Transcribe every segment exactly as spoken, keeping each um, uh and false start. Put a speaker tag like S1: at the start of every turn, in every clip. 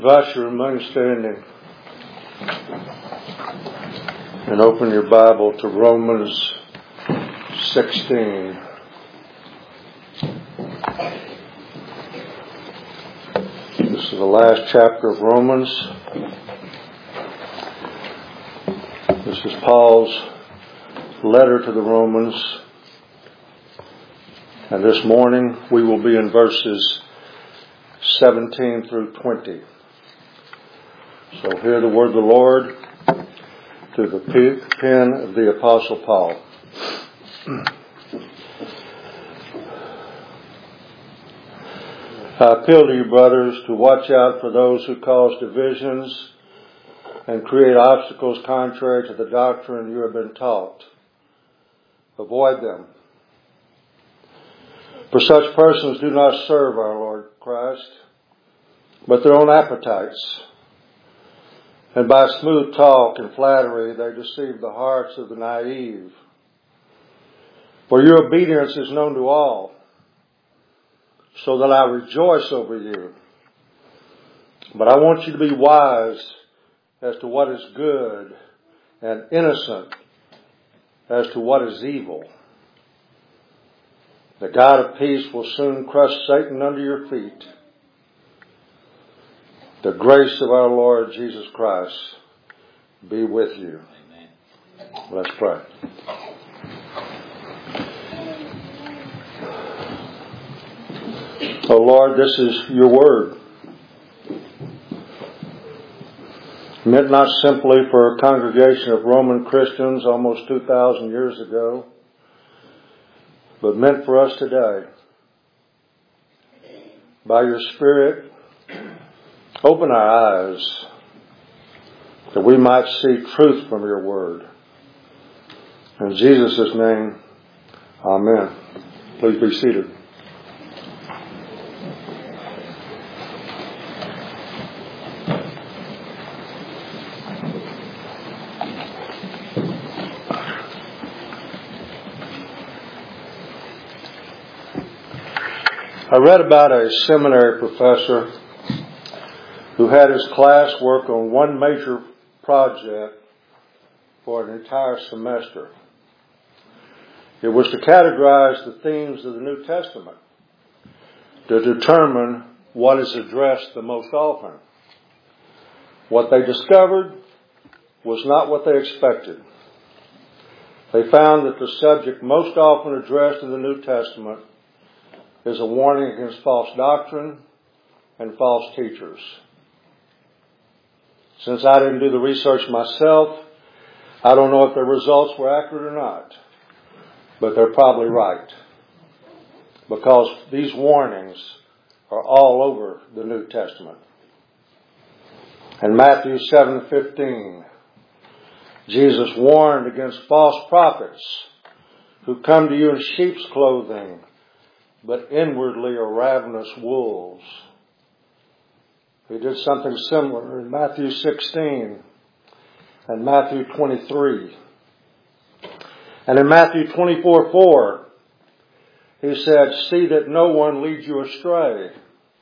S1: Invite you to remain standing and open your Bible to Romans sixteen. This is the last chapter of Romans. This is Paul's letter to the Romans. And this morning we will be in verses seventeen through twenty. So hear the word of the Lord through the pen of the Apostle Paul. I appeal to you, brothers, to watch out for those who cause divisions and create obstacles contrary to the doctrine you have been taught. Avoid them. For such persons do not serve our Lord Christ, but their own appetites. And by smooth talk and flattery they deceive the hearts of the naive. For your obedience is known to all, so that I rejoice over you. But I want you to be wise as to what is good and innocent as to what is evil. The God of peace will soon crush Satan under your feet. The grace of our Lord Jesus Christ be with you. Amen. Let's pray. Oh Lord, this is your word. Meant not simply for a congregation of Roman Christians almost two thousand years ago, but meant for us today. By your Spirit, open our eyes that we might see truth from your word. In Jesus' name, amen. Please be seated. I read about a seminary professor who had his class work on one major project for an entire semester. It was to categorize the themes of the New Testament, to determine what is addressed the most often. What they discovered was not what they expected. They found that the subject most often addressed in the New Testament is a warning against false doctrine and false teachers. Since I didn't do the research myself, I don't know if the results were accurate or not. But they're probably right. Because these warnings are all over the New Testament. In Matthew seven fifteen, Jesus warned against false prophets who come to you in sheep's clothing, but inwardly are ravenous wolves. He did something similar in Matthew sixteen and Matthew twenty-three. And in Matthew twenty-four four, he said, see that no one leads you astray.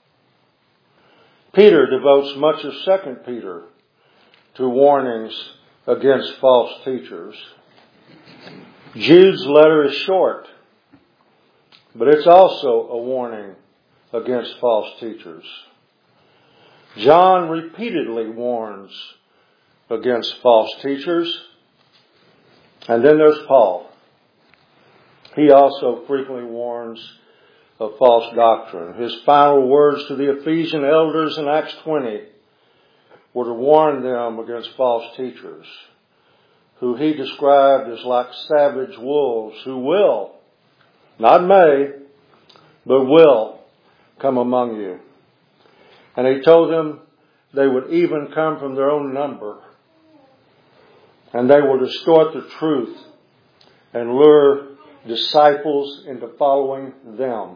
S1: Peter devotes much of Second Peter to warnings against false teachers. Jude's letter is short, but it's also a warning against false teachers. John repeatedly warns against false teachers. And then there's Paul. He also frequently warns of false doctrine. His final words to the Ephesian elders in Acts twenty were to warn them against false teachers, who he described as like savage wolves, who will, not may, but will come among you. And he told them they would even come from their own number. And they will distort the truth and lure disciples into following them.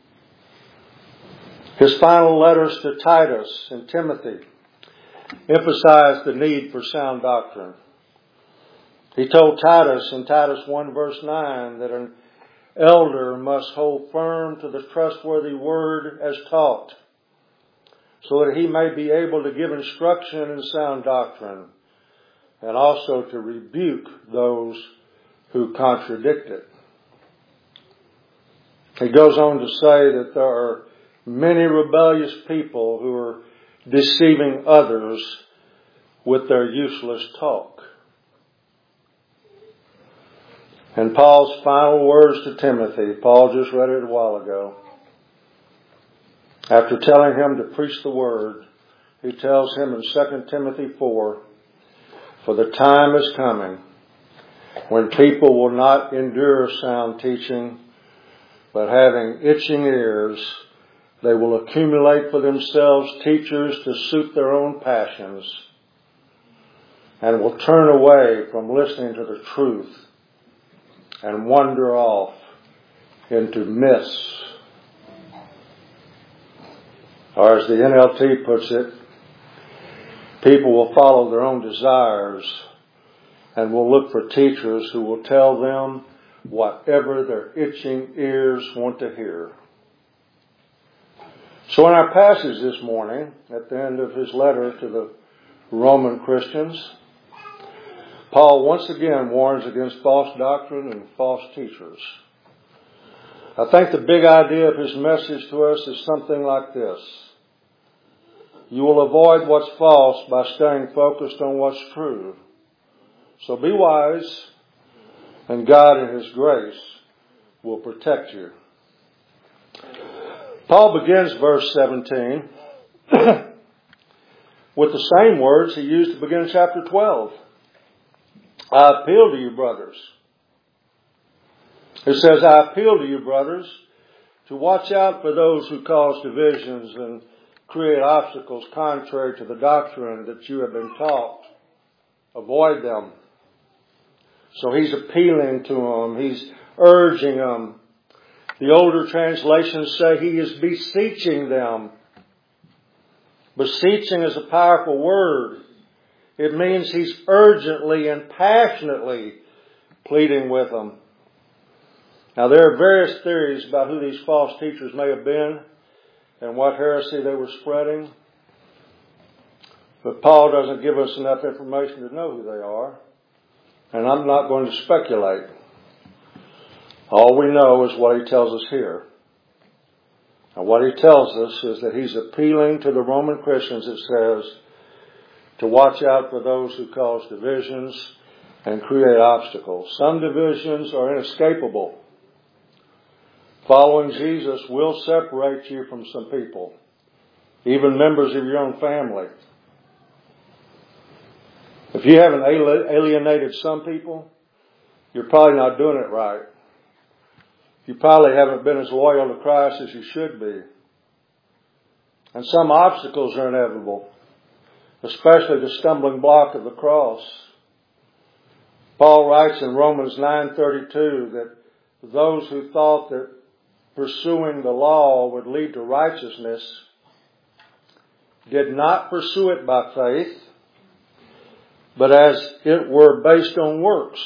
S1: His final letters to Titus and Timothy emphasized the need for sound doctrine. He told Titus in Titus one verse nine that an elder must hold firm to the trustworthy word as taught, so that he may be able to give instruction in sound doctrine, and also to rebuke those who contradict it. He goes on to say that there are many rebellious people who are deceiving others with their useless talk. And Paul's final words to Timothy, Paul just read it a while ago. After telling him to preach the word, he tells him in Second Timothy four, "For the time is coming when people will not endure sound teaching, but having itching ears, they will accumulate for themselves teachers to suit their own passions, and will turn away from listening to the truth and wander off into myths." Or as the N L T puts it, people will follow their own desires and will look for teachers who will tell them whatever their itching ears want to hear. So in our passage this morning, at the end of his letter to the Roman Christians, Paul once again warns against false doctrine and false teachers. I think the big idea of his message to us is something like this. You will avoid what's false by staying focused on what's true. So be wise, and God in His grace will protect you. Paul begins verse seventeen with the same words he used to begin chapter twelve. I appeal to you, brothers. It says, I appeal to you, brothers, to watch out for those who cause divisions and create obstacles contrary to the doctrine that you have been taught. Avoid them. So he's appealing to them. He's urging them. The older translations say he is beseeching them. Beseeching is a powerful word. It means he's urgently and passionately pleading with them. Now there are various theories about who these false teachers may have been and what heresy they were spreading. But Paul doesn't give us enough information to know who they are. And I'm not going to speculate. All we know is what he tells us here. And what he tells us is that he's appealing to the Roman Christians, it says, to watch out for those who cause divisions and create obstacles. Some divisions are inescapable. Following Jesus will separate you from some people, even members of your own family. If you haven't alienated some people, you're probably not doing it right. You probably haven't been as loyal to Christ as you should be. And some obstacles are inevitable, especially the stumbling block of the cross. Paul writes in Romans nine thirty-two that those who thought that pursuing the law would lead to righteousness did not pursue it by faith, but as it were based on works.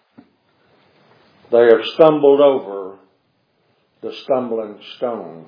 S1: They have stumbled over the stumbling stone.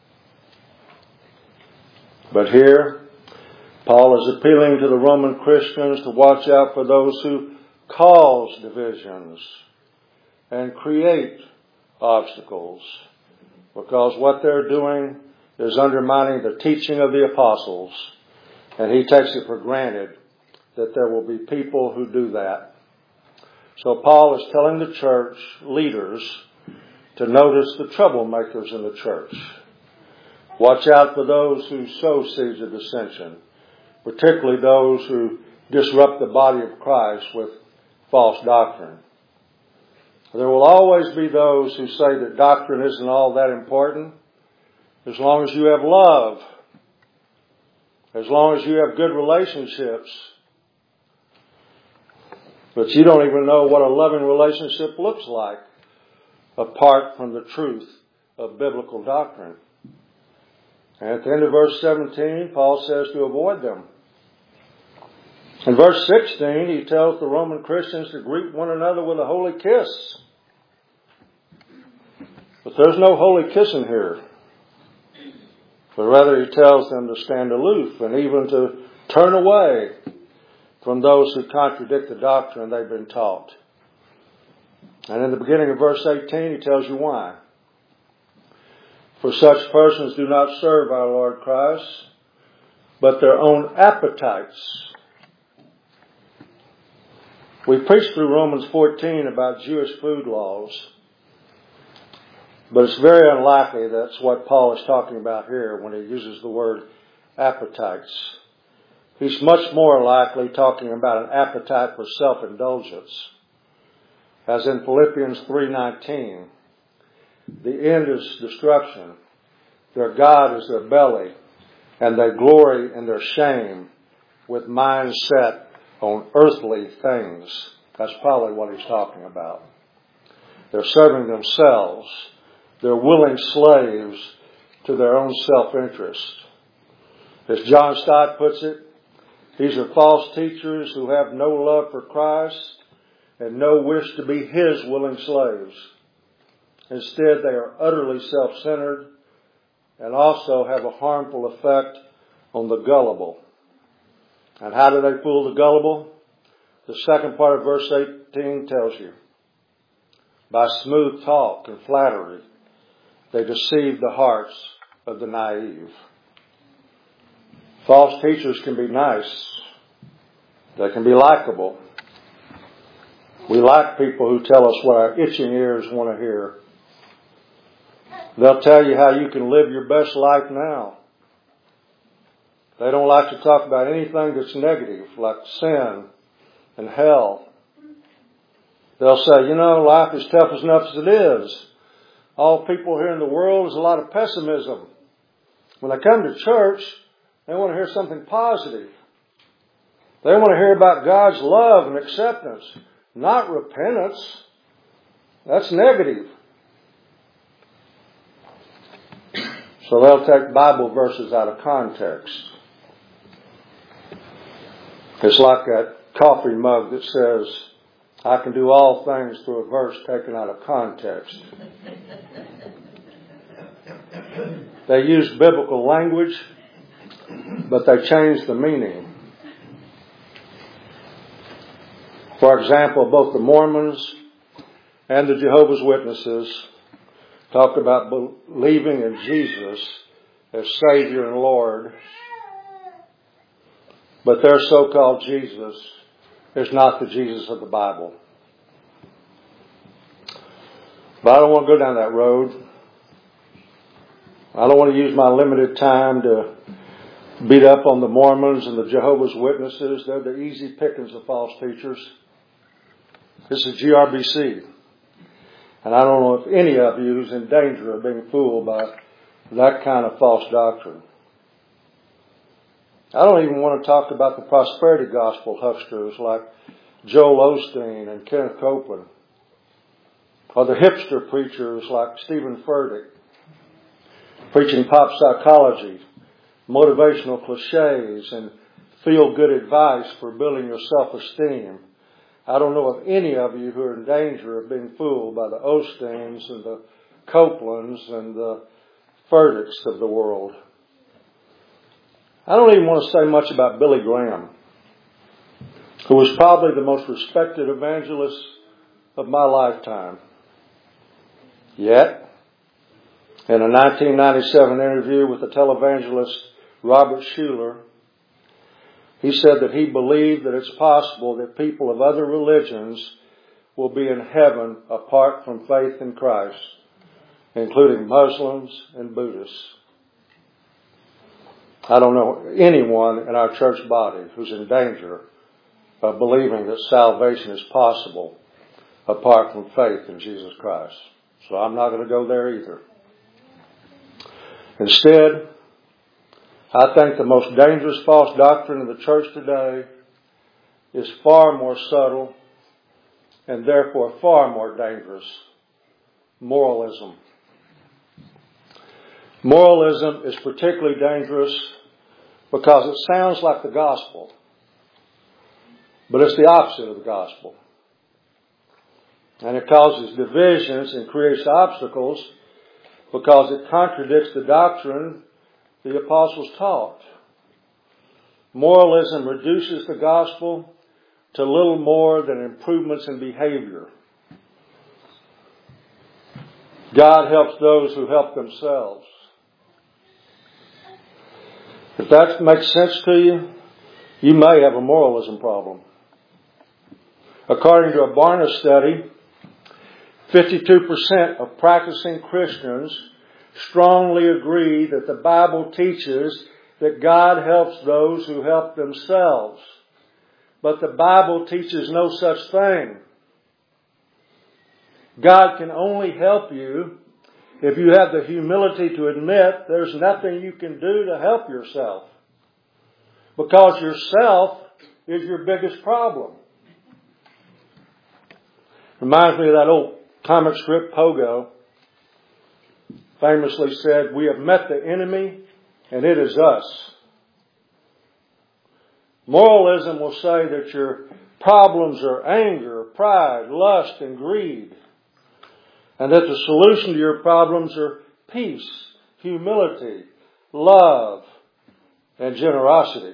S1: But here, Paul is appealing to the Roman Christians to watch out for those who cause divisions and create obstacles, because what they're doing is undermining the teaching of the apostles, and he takes it for granted that there will be people who do that. So Paul is telling the church leaders to notice the troublemakers in the church. Watch out for those who sow seeds of dissension, particularly those who disrupt the body of Christ with false doctrine. There will always be those who say that doctrine isn't all that important as long as you have love, as long as you have good relationships. But you don't even know what a loving relationship looks like apart from the truth of biblical doctrine. And at the end of verse seventeen, Paul says to avoid them. In verse sixteen, he tells the Roman Christians to greet one another with a holy kiss. But there's no holy kissing here. but rather he tells them to stand aloof and even to turn away from those who contradict the doctrine they've been taught. And in the beginning of verse eighteen, he tells you why. For such persons do not serve our Lord Christ, but their own appetites. We preached through Romans fourteen about Jewish food laws, but it's very unlikely that's what Paul is talking about here when he uses the word appetites. He's much more likely talking about an appetite for self-indulgence. As in Philippians three nineteen, the end is destruction. Their God is their belly, and they glory in their shame with minds set on earthly things. That's probably what he's talking about. They're serving themselves. They're willing slaves to their own self-interest. As John Stott puts it, these are false teachers who have no love for Christ and no wish to be His willing slaves. Instead, they are utterly self-centered and also have a harmful effect on the gullible. And how do they fool the gullible? The second part of verse eighteen tells you. By smooth talk and flattery, they deceive the hearts of the naive. False teachers can be nice. They can be likable. We like people who tell us what our itching ears want to hear. They'll tell you how you can live your best life now. They don't like to talk about anything that's negative, like sin and hell. They'll say, you know, life is tough enough as it is. All people here in the world is a lot of pessimism. When they come to church, they want to hear something positive. They want to hear about God's love and acceptance, not repentance. That's negative. So they'll take Bible verses out of context. It's like that coffee mug that says, I can do all things through a verse taken out of context. They use biblical language, but they change the meaning. For example, both the Mormons and the Jehovah's Witnesses talk about believing in Jesus as Savior and Lord, but their so-called Jesus is not the Jesus of the Bible. But I don't want to go down that road. I don't want to use my limited time to beat up on the Mormons and the Jehovah's Witnesses. They're the easy pickings of false teachers. This is G R B C. And I don't know if any of you is in danger of being fooled by that kind of false doctrine. I don't even want to talk about the prosperity gospel hucksters like Joel Osteen and Kenneth Copeland, or the hipster preachers like Stephen Furtick, preaching pop psychology, motivational cliches, and feel-good advice for building your self-esteem. I don't know of any of you who are in danger of being fooled by the Osteens and the Copelands and the Furticks of the world. I don't even want to say much about Billy Graham, who was probably the most respected evangelist of my lifetime. Yet, in a nineteen ninety-seven interview with the televangelist Robert Schuller, he said that he believed that it's possible that people of other religions will be in heaven apart from faith in Christ, including Muslims and Buddhists. I don't know anyone in our church body who's in danger of believing that salvation is possible apart from faith in Jesus Christ. So I'm not going to go there either. Instead, I think the most dangerous false doctrine of the church today is far more subtle and therefore far more dangerous. Moralism. Moralism is particularly dangerous because it sounds like the gospel, but it's the opposite of the gospel. And it causes divisions and creates obstacles because it contradicts the doctrine the apostles taught. Moralism reduces the gospel to little more than improvements in behavior. God helps those who help themselves. If that makes sense to you, you may have a moralism problem. According to a Barna study, fifty-two percent of practicing Christians strongly agree that the Bible teaches that God helps those who help themselves. But the Bible teaches no such thing. God can only help you if you have the humility to admit there's nothing you can do to help yourself. Because yourself is your biggest problem. Reminds me of that old comic strip Pogo. Famously said, "We have met the enemy and it is us." Moralism will say that your problems are anger, pride, lust, and greed. And that the solution to your problems are peace, humility, love, and generosity.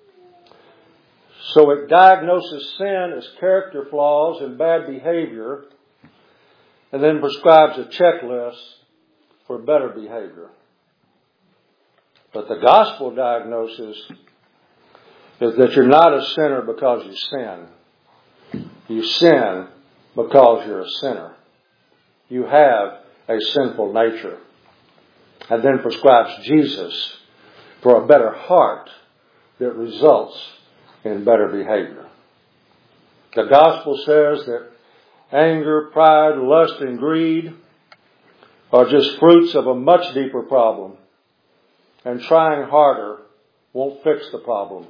S1: So it diagnoses sin as character flaws and bad behavior, and then prescribes a checklist for better behavior. But the gospel diagnosis is that you're not a sinner because you sin. You sin because you're a sinner. You have a sinful nature. And then prescribes Jesus for a better heart that results in better behavior. The gospel says that anger, pride, lust, and greed are just fruits of a much deeper problem. And trying harder won't fix the problem.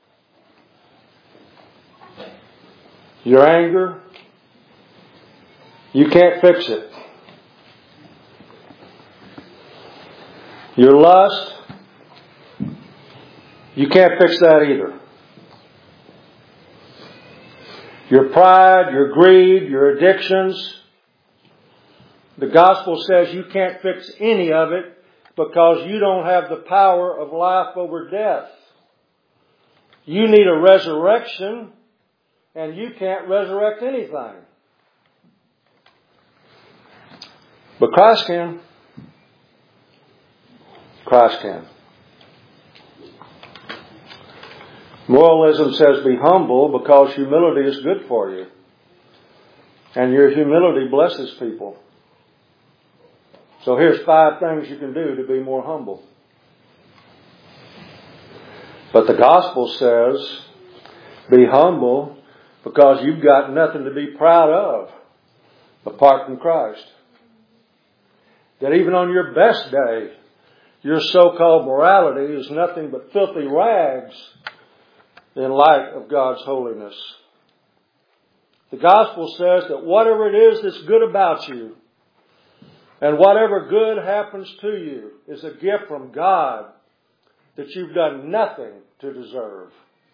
S1: Your anger, you can't fix it. Your lust, you can't fix that either. Your pride, your greed, your addictions, the gospel says you can't fix any of it because you don't have the power of life over death. You need a resurrection, and you can't resurrect anything. But Christ can. Christ can. Moralism says be humble because humility is good for you. And your humility blesses people. So here's five things you can do to be more humble. But the gospel says be humble because you've got nothing to be proud of apart from Christ. That even on your best day, your so-called morality is nothing but filthy rags in light of God's holiness. The gospel says that whatever it is that's good about you and whatever good happens to you is a gift from God that you've done nothing to deserve.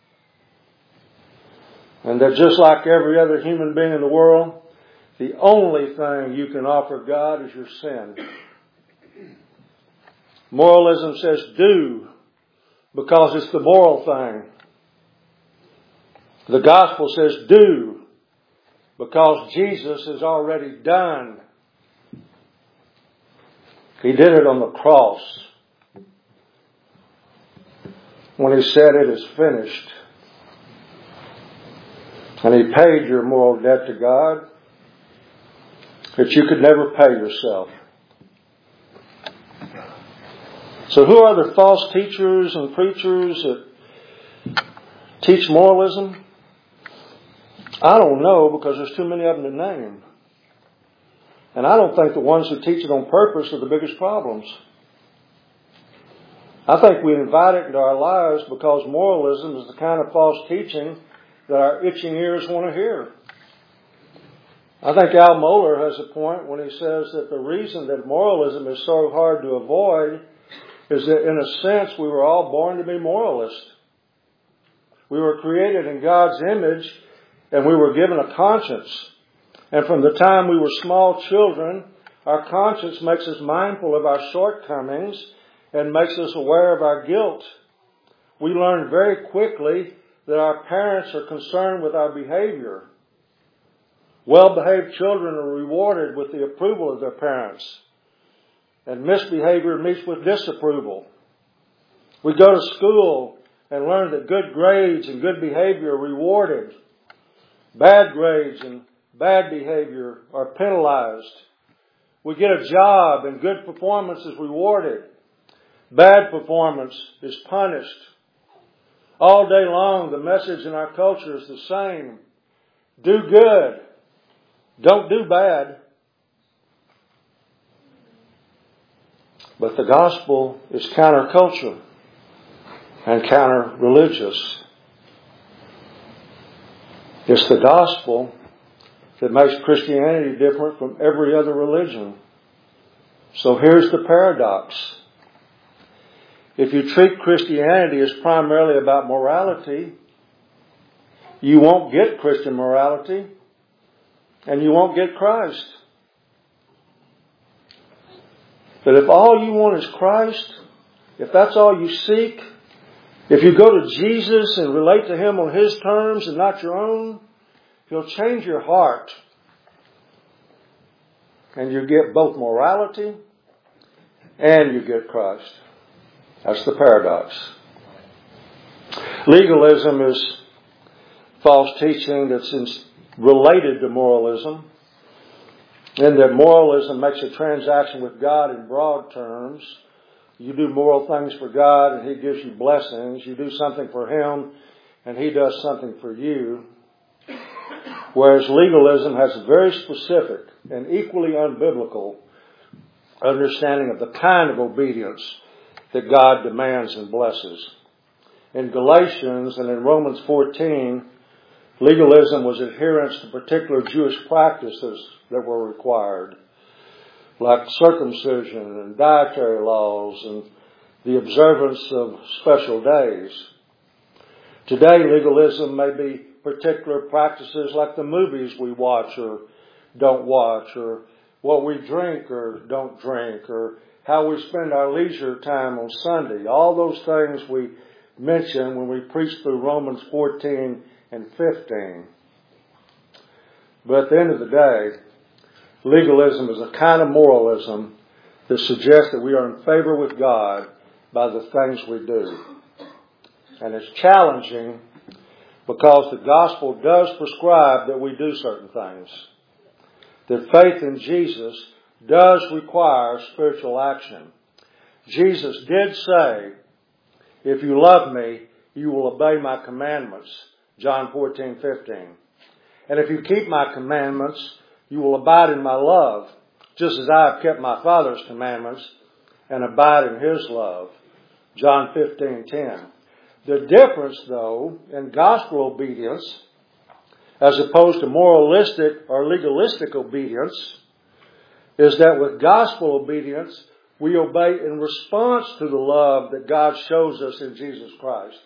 S1: And that just like every other human being in the world, the only thing you can offer God is your sin. Moralism says do because it's the moral thing. The gospel says do because Jesus has already done. He did it on the cross when He said it is finished. And He paid your moral debt to God that you could never pay yourself. So who are the false teachers and preachers that teach moralism? I don't know because there's too many of them to name. And I don't think the ones who teach it on purpose are the biggest problems. I think we invite it into our lives because moralism is the kind of false teaching that our itching ears want to hear. I think Al Mohler has a point when he says that the reason that moralism is so hard to avoid is that in a sense we were all born to be moralists. We were created in God's image and we were given a conscience. And from the time we were small children, our conscience makes us mindful of our shortcomings and makes us aware of our guilt. We learn very quickly that our parents are concerned with our behavior. Well-behaved children are rewarded with the approval of their parents, and misbehavior meets with disapproval. We go to school and learn that good grades and good behavior are rewarded. Bad grades and bad behavior are penalized. We get a job and good performance is rewarded. Bad performance is punished. All day long, the message in our culture is the same. Do good. Don't do bad. But the gospel is counterculture and counter-religious. It's the gospel that makes Christianity different from every other religion. So here's the paradox. If you treat Christianity as primarily about morality, you won't get Christian morality, and you won't get Christ. But if all you want is Christ, if that's all you seek, if you go to Jesus and relate to Him on His terms and not your own, He'll change your heart. And you get both morality and you get Christ. That's the paradox. Legalism is false teaching that's related to moralism, in that moralism makes a transaction with God in broad terms. You do moral things for God and He gives you blessings. You do something for Him and He does something for you. Whereas legalism has a very specific and equally unbiblical understanding of the kind of obedience that God demands and blesses. In Galatians and in Romans fourteen, legalism was adherence to particular Jewish practices that were required, like circumcision and dietary laws and the observance of special days. Today, legalism may be particular practices like the movies we watch or don't watch, or what we drink or don't drink, or how we spend our leisure time on Sunday. All those things we mention when we preach through Romans fourteen and fifteen. But at the end of the day, legalism is a kind of moralism that suggests that we are in favor with God by the things we do. And it's challenging because the gospel does prescribe that we do certain things. That faith in Jesus does require spiritual action. Jesus did say, if you love me, you will obey my commandments. John fourteen fifteen. And if you keep my commandments, you will abide in my love, just as I have kept my Father's commandments and abide in His love. John fifteen ten. The difference, though, in gospel obedience, as opposed to moralistic or legalistic obedience, is that with gospel obedience, we obey in response to the love that God shows us in Jesus Christ.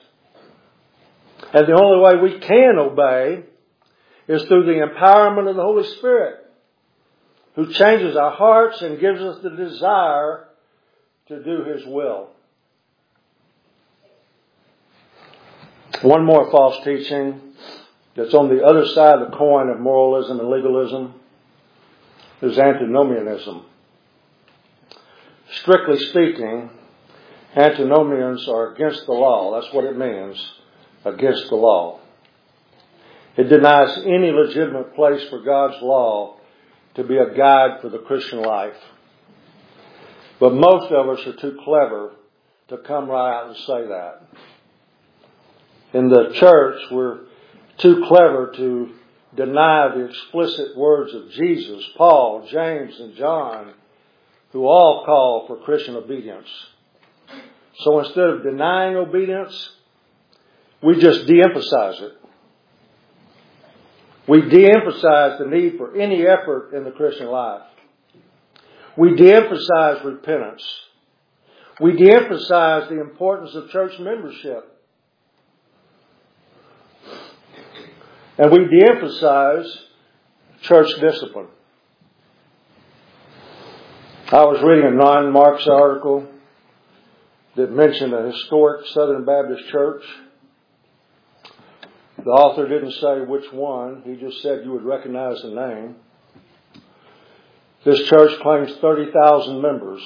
S1: And the only way we can obey is through the empowerment of the Holy Spirit, who changes our hearts and gives us the desire to do His will. One more false teaching that's on the other side of the coin of moralism and legalism is antinomianism. Strictly speaking, antinomians are against the law. That's what it means, against the law. It denies any legitimate place for God's law to be a guide for the Christian life. But most of us are too clever to come right out and say that. In the church, we're too clever to deny the explicit words of Jesus, Paul, James, and John, who all call for Christian obedience. So instead of denying obedience, we just de-emphasize it. We de-emphasize the need for any effort in the Christian life. We de-emphasize repentance. We de-emphasize the importance of church membership. And we de-emphasize church discipline. I was reading a Norman Marks article that mentioned a historic Southern Baptist church. The author didn't say which one. He just said you would recognize the name. This church claims thirty thousand members.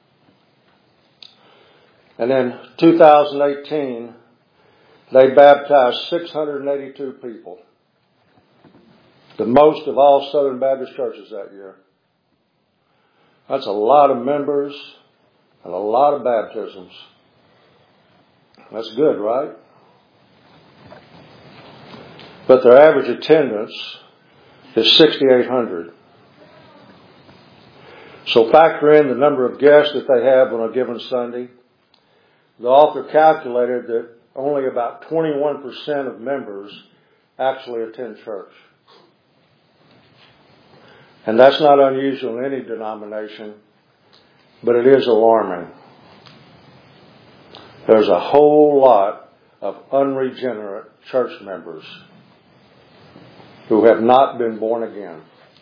S1: And in two thousand eighteen, they baptized six hundred eighty-two people. The most of all Southern Baptist churches that year. That's a lot of members and a lot of baptisms. That's good, right? But their average attendance is sixty-eight hundred. So factor in the number of guests that they have on a given Sunday. The author calculated that only about twenty-one percent of members actually attend church. And that's not unusual in any denomination, but it is alarming. There's a whole lot of unregenerate church members who have not been born again.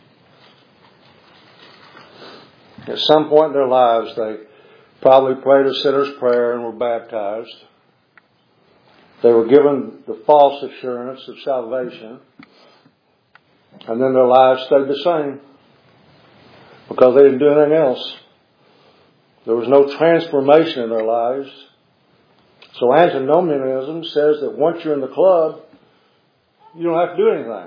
S1: At some point in their lives, they probably prayed a sinner's prayer and were baptized. They were given the false assurance of salvation, and then their lives stayed the same because they didn't do anything else. There was no transformation in their lives. So antinomianism says that once you're in the club, you don't have to do anything.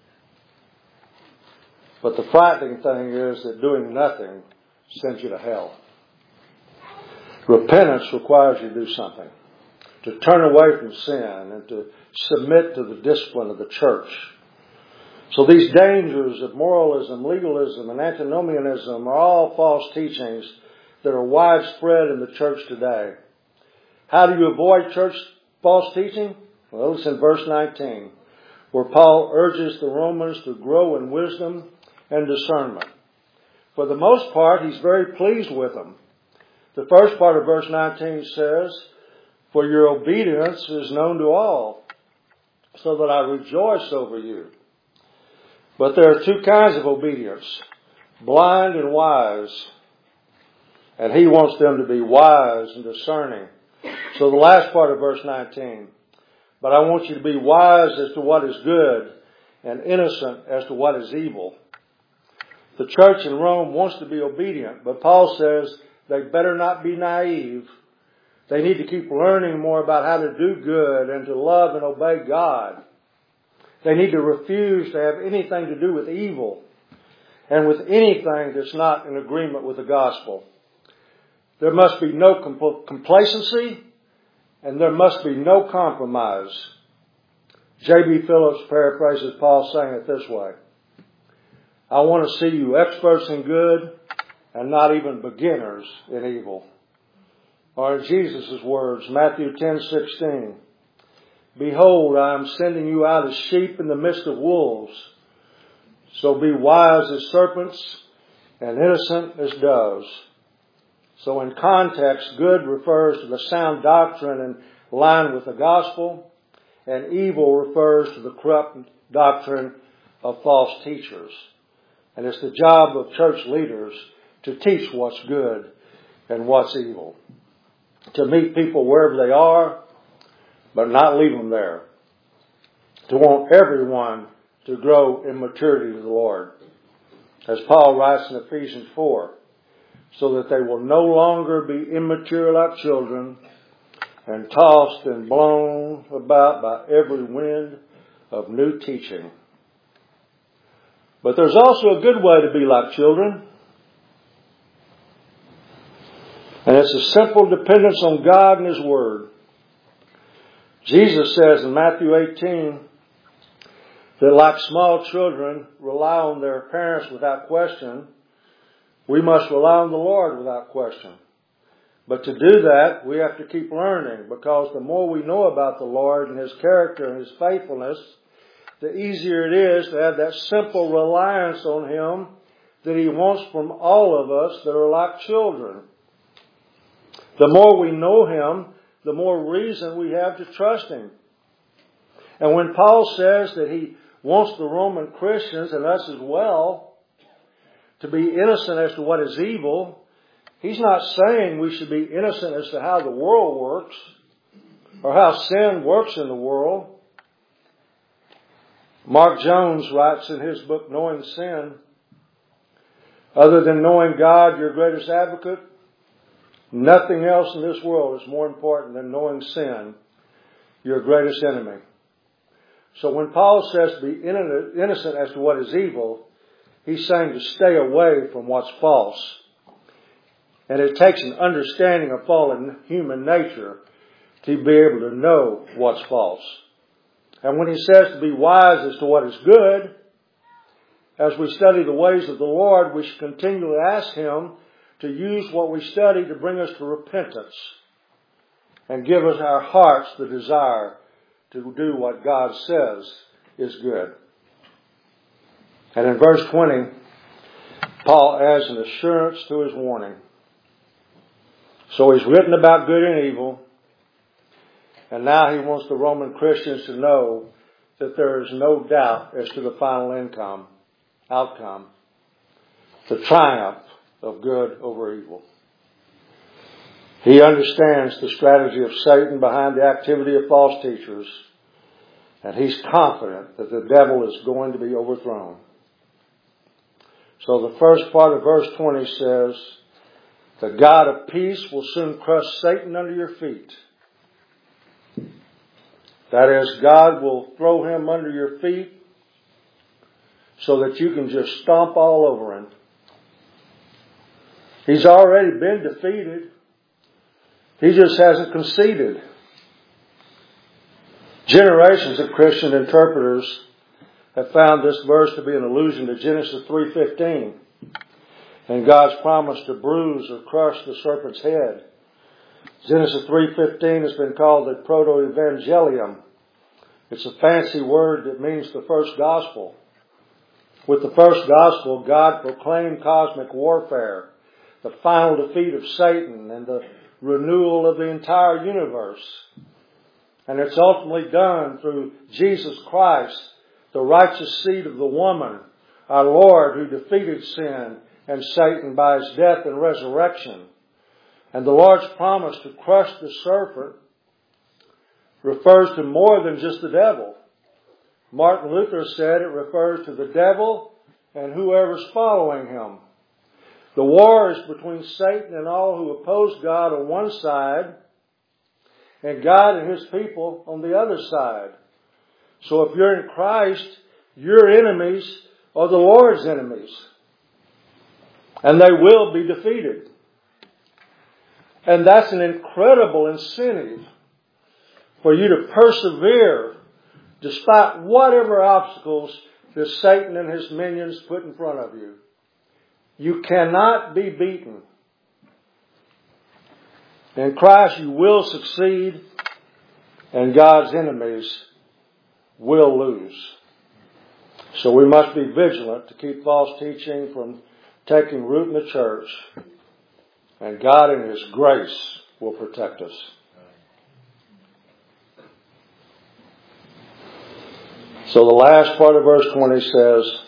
S1: But the frightening thing is that doing nothing sends you to hell. Repentance requires you to do something. To turn away from sin and to submit to the discipline of the church. So these dangers of moralism, legalism, and antinomianism are all false teachings that are widespread in the church today. How do you avoid church false teaching? Well, it's in verse nineteen, where Paul urges the Romans to grow in wisdom and discernment. For the most part, he's very pleased with them. The first part of verse nineteen says, "For your obedience is known to all, so that I rejoice over you." But there are two kinds of obedience, blind and wise. And he wants them to be wise and discerning. So the last part of verse nineteen, "But I want you to be wise as to what is good and innocent as to what is evil." The church in Rome wants to be obedient, but Paul says they better not be naive. They need to keep learning more about how to do good and to love and obey God. They need to refuse to have anything to do with evil and with anything that's not in agreement with the gospel. There must be no compl- complacency and there must be no compromise. J B Phillips paraphrases Paul saying it this way: "I want to see you experts in good and not even beginners in evil." Or in Jesus' words, Matthew ten sixteen, "Behold, I am sending you out as sheep in the midst of wolves. So be wise as serpents and innocent as doves." So in context, good refers to the sound doctrine in line with the gospel, and evil refers to the corrupt doctrine of false teachers. And it's the job of church leaders to teach what's good and what's evil. To meet people wherever they are, but not leave them there. To want everyone to grow in maturity to the Lord. As Paul writes in Ephesians four, "So that they will no longer be immature like children and tossed and blown about by every wind of new teaching." But there's also a good way to be like children. And it's a simple dependence on God and His Word. Jesus says in Matthew eighteen that like small children rely on their parents without question, we must rely on the Lord without question. But to do that, we have to keep learning, because the more we know about the Lord and His character and His faithfulness, the easier it is to have that simple reliance on Him that He wants from all of us that are like children. The more we know Him, the more reason we have to trust Him. And when Paul says that he wants the Roman Christians, and us as well, to be innocent as to what is evil He's not saying we should be innocent as to how the world works or how sin works in the world. Mark Jones writes in his book, Knowing Sin, other than knowing God, your greatest advocate, nothing else in this world is more important than knowing sin, your greatest enemy. So when Paul says to be innocent as to what is evil, he's saying to stay away from what's false. And it takes an understanding of fallen human nature to be able to know what's false. And when he says to be wise as to what is good, as we study the ways of the Lord, we should continually ask Him to use what we study to bring us to repentance and give us our hearts the desire to do what God says is good. And in verse twenty, Paul adds an assurance to his warning. So he's written about good and evil, and now he wants the Roman Christians to know that there is no doubt as to the final income, outcome, the triumph of good over evil. He understands the strategy of Satan behind the activity of false teachers, and he's confident that the devil is going to be overthrown. So the first part of verse twenty says, the God of peace will soon crush Satan under your feet. That is, God will throw him under your feet so that you can just stomp all over him. He's already been defeated. He just hasn't conceded. Generations of Christian interpreters have found this verse to be an allusion to Genesis three fifteen and God's promise to bruise or crush the serpent's head. Genesis three fifteen has been called the proto-evangelium. It's a fancy word that means the first gospel. With the first gospel, God proclaimed cosmic warfare, the final defeat of Satan, and the renewal of the entire universe. And it's ultimately done through Jesus Christ, the righteous seed of the woman, our Lord, who defeated sin and Satan by his death and resurrection. And the Lord's promise to crush the serpent refers to more than just the devil. Martin Luther said it refers to the devil and whoever's following him. The war is between Satan and all who oppose God on one side, and God and His people on the other side. So if you're in Christ, your enemies are the Lord's enemies. And they will be defeated. And that's an incredible incentive for you to persevere despite whatever obstacles that Satan and his minions put in front of you. You cannot be beaten. In Christ you will succeed, and God's enemies will lose. So we must be vigilant to keep false teaching from taking root in the church, and God in His grace will protect us. So the last part of verse twenty says,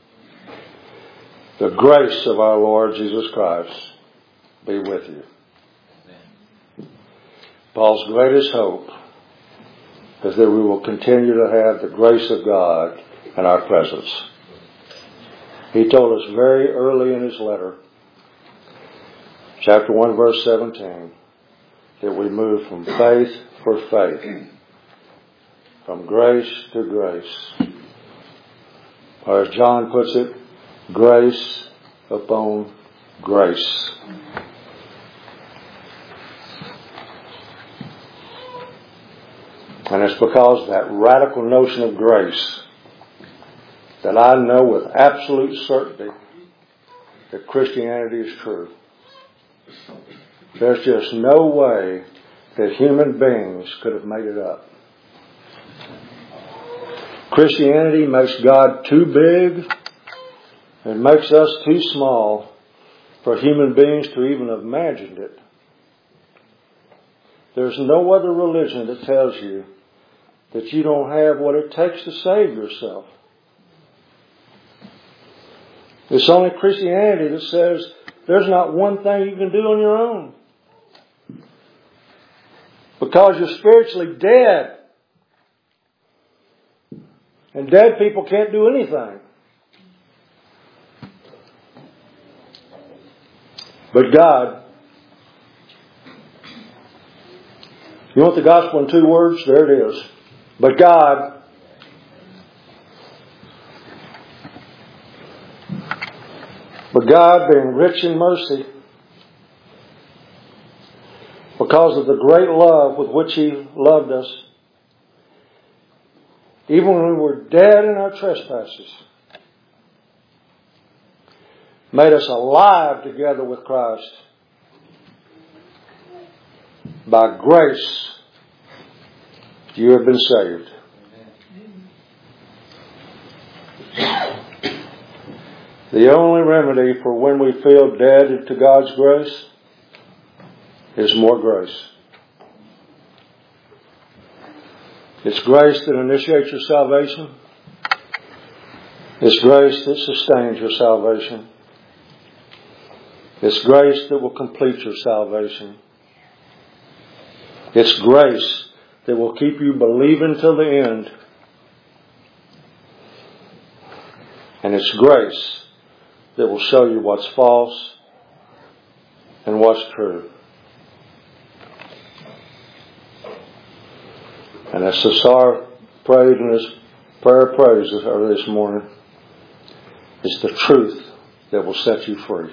S1: the grace of our Lord Jesus Christ be with you. Amen. Paul's greatest hope is that we will continue to have the grace of God in our presence. He told us very early in his letter, chapter one, verse seventeen, that we move from faith for faith, from grace to grace. Or as John puts it, grace upon grace. And it's because of that radical notion of grace that I know with absolute certainty that Christianity is true. There's just no way that human beings could have made it up. Christianity makes God too big and makes us too small for human beings to even have imagined it. There's no other religion that tells you that you don't have what it takes to save yourself. It's only Christianity that says there's not one thing you can do on your own. Because you're spiritually dead. And dead people can't do anything. But God, you want the gospel in two words? There it is. But God, but God, being rich in mercy, because of the great love with which He loved us, even when we were dead in our trespasses, made us alive together with Christ. By grace, you have been saved. The only remedy for when we feel dead to God's grace is more grace. It's grace that initiates your salvation. It's grace that sustains your salvation. It's grace that will complete your salvation. It's grace that will keep you believing till the end. And it's grace that will show you what's false and what's true. And as Cesar prayed in his prayer of praise this morning, it's the truth that will set you free.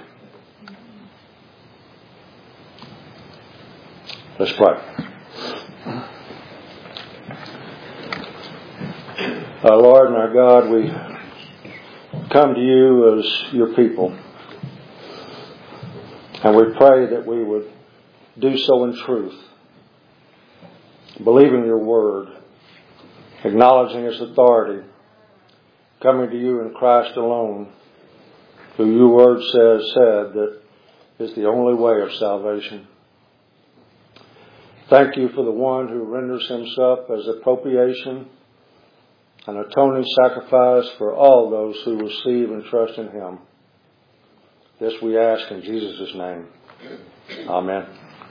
S1: Let's pray. Our Lord and our God, we come to you as your people. And we pray that we would do so in truth, believing your word, acknowledging its authority, coming to you in Christ alone, who your word says said that is the only way of salvation. Thank you for the one who renders himself as a propitiation, an atoning sacrifice for all those who receive and trust in him. This we ask in Jesus' name. Amen.